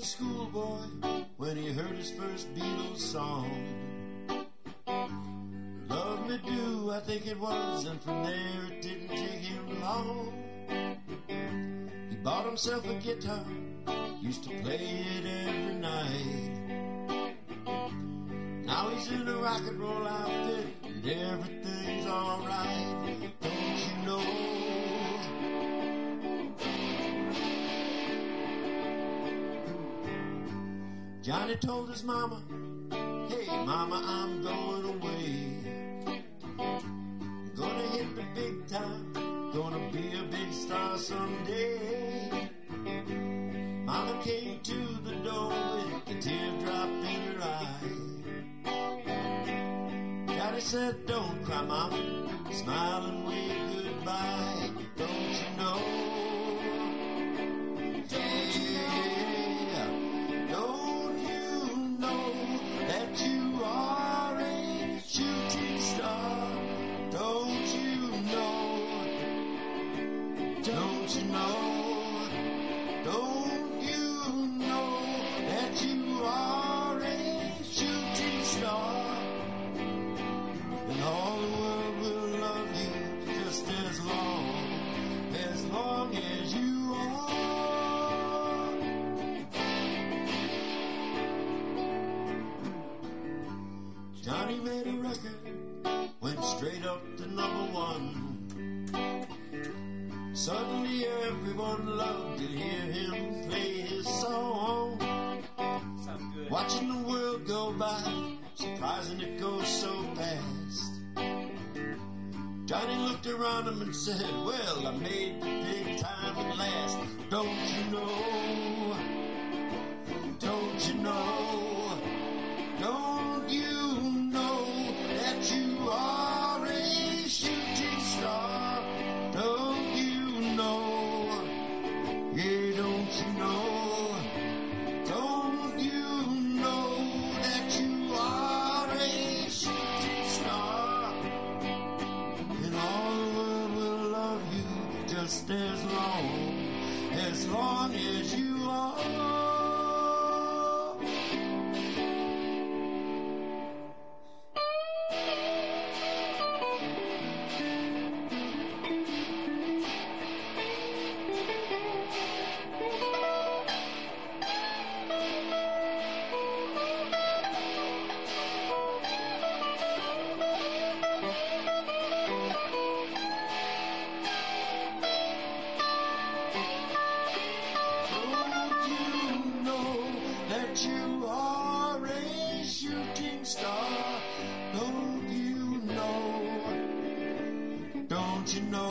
schoolboy when he heard his first Beatles song. Love Me Do, I think it was, and from there it didn't take him long. He bought himself a guitar, used to play it every night. Now he's in a rock and roll outfit and everything's alright. Don't you know? Johnny told his mama, hey mama, I'm going away. I'm gonna hit the big time, gonna be a big star someday. Mama came to the door with a teardrop in her eye. Johnny said, don't cry, mama, smile and wave goodbye. Don't you know? Yeah, don't you know that you are a shooting star? Don't you know? Don't you know? Don't you know that you are a shooting star? And all the world will love you just as long as you are. Johnny made a record, went straight up to #1. Suddenly everyone loved to hear him play his song. Sounds good. Watching the world go by, surprising it goes so fast. Johnny looked around him and said, well, I made the big time at last. Don't you know? Don't you know? Don't you know that you are a shooting star? Don't you know? Yeah, don't you know? Don't you know that you are a shooting star? And all the world will love you just as long as you are. You are a shooting star. Don't you know? Don't you know?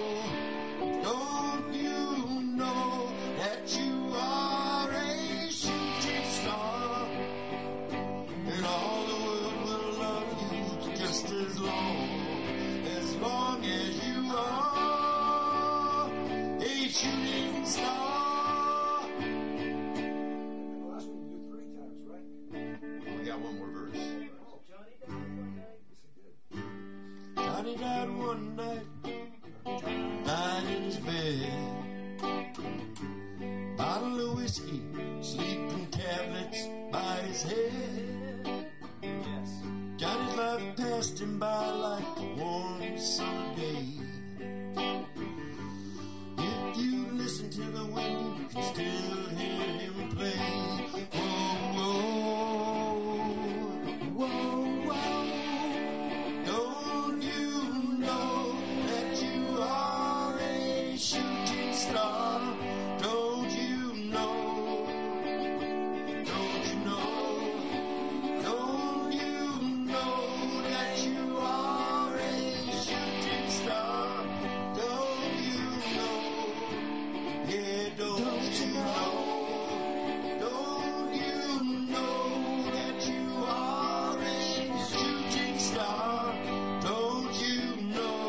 Don't you know that you are a shooting star? And all the world will love you just as long as you are a shooting star. One more verse. Johnny died one night, lying in his bed. Bottle of whiskey, sleeping tablets by his head. Yes. Johnny's life passed him by like a warm summer day. If you listen to the wind, you can still hear him play. Whoa, whoa. Don't you know that you are a shooting star? Don't you know? Don't you know? Don't you know that you are a shooting star? Don't you know? Yeah, don't you know? Don't you know that you are a shooting star? Don't you know?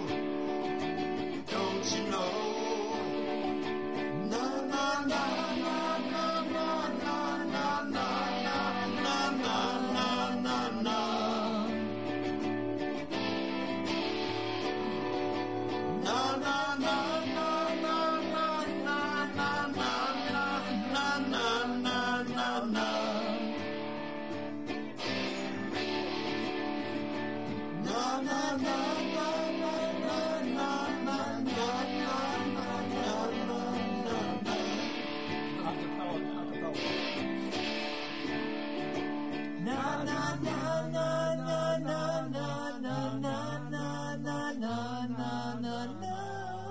Don't you know? Na na na na na na na na na na na na na. Na na na na na na na na na na na na. Acapella. Na na na